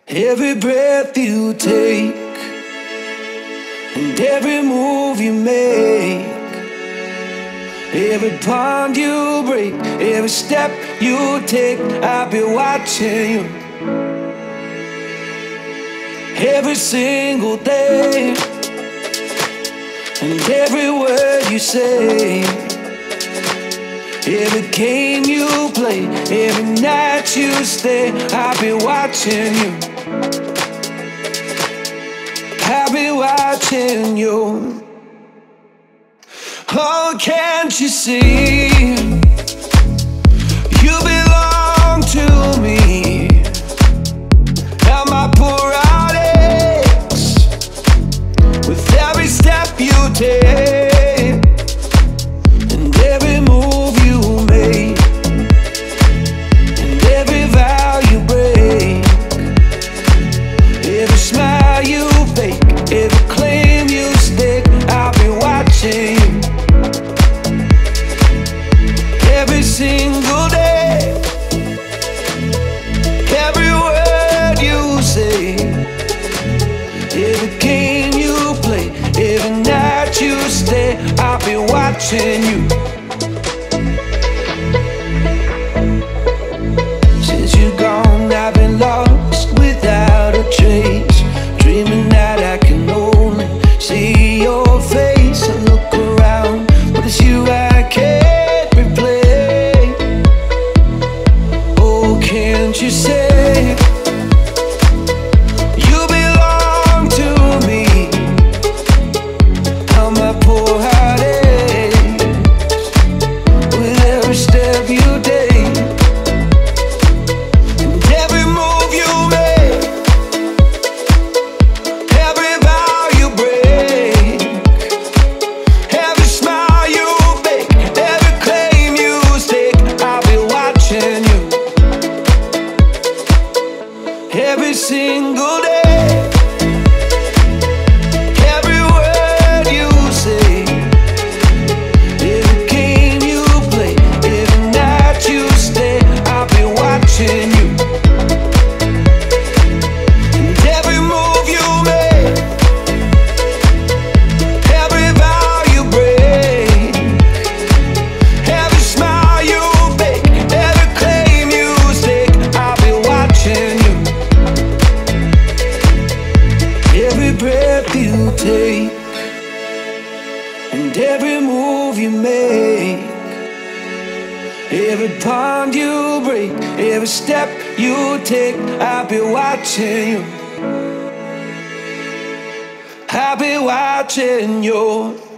Every breath you take and every move you make, every bond you break, every step you take, I'll be watching you. Every single day and every word you say, every game you play, every night you stay, I'll be watching you. I'll be watching you. Oh, can't you see? You belong to me. Now my poor heart aches with every step you take and every move you make and every vow you break, every smile you fake, every claim you stake, I'll be watching you. Every single day, every word you say, every game you play, every night you stay, I'll be watching you. Since you're gone, I've been lost without a trace, dreaming that I can only see your face. I look around, but it's you I can't replace. Oh, can't you say you belong to me? How my poor heart aches with every step you take and every move you make, every vow you break, every smile you fake, every claim you stake, I'll be watching you. Every single day, every word you say, every game you play, every night you stay, I'll be watching you. And every move you make, every vow you break, every smile you fake, every claim you stake, I'll be watching you. Every breath you take and every move you make, every bond you break, every step you take, I'll be watching you. I'll be watching you.